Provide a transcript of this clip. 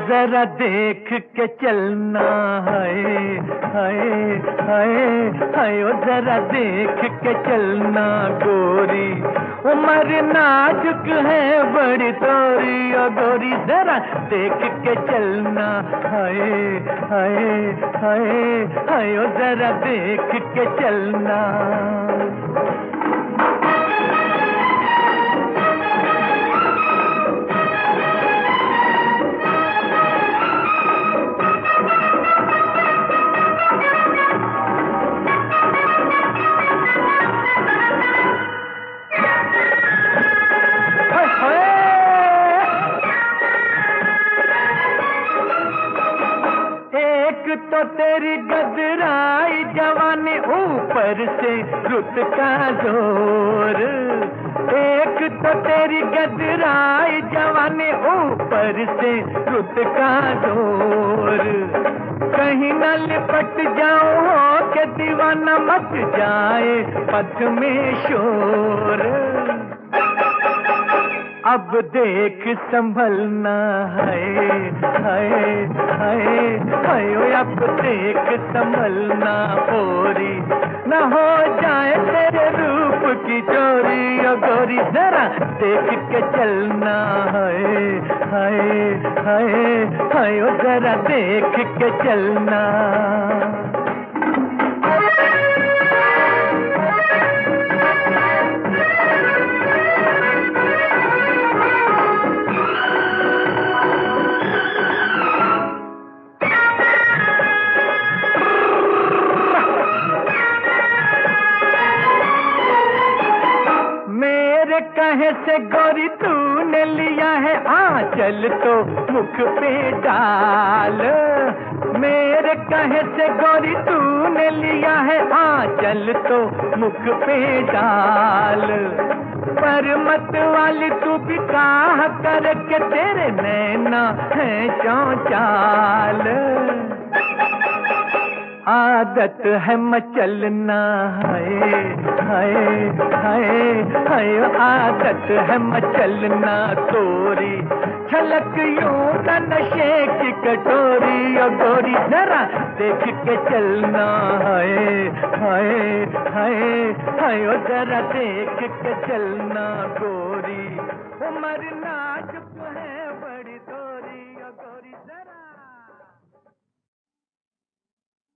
जरा देख के चलना, हाय हाय हाय हाय, ओ जरा देख के चलना गोरी, उम्र नाजुक है बड़ी तोरी, ओ गोरी जरा देख के चलना, हाय हाय हाय हाय, ओ जरा देख के चलना। तो तेरी गदराई जवानी, ऊपर से रुत का जोर, एक तो तेरी गदराई जवानी, ऊपर से रुत का जोर, कहीं न लिपट जाओ हो के दीवाना, मच जाए पथ में शोर। अब देख संभलना, हाय हाय हाय हाय, अब देख संभलना गोरी, न हो जाए तेरे रूप की चोरी, ओ गोरी जरा देख के चलना, हाय हाय हाय हाय, ओ जरा देख के चलना। कहे से गोरी तूने लिया है आंचल तो मुख पे डाल, मेरे कहे से गोरी तूने लिया है आंचल तो मुख पे डाल, पर मत वाली तू भी काह करके तेरे नैना है चौचाल, आदत है मचलना, हाय हाय हाय हाय, आदत है मचलना तोरी, छलक यूं न नशे की कटोरी, ओ गोरी जरा देख के चलना, हाय हाय हाय हाय, ओ जरा देख के चलना गोरी, उम्र नाजुक है बड़ी तोरी।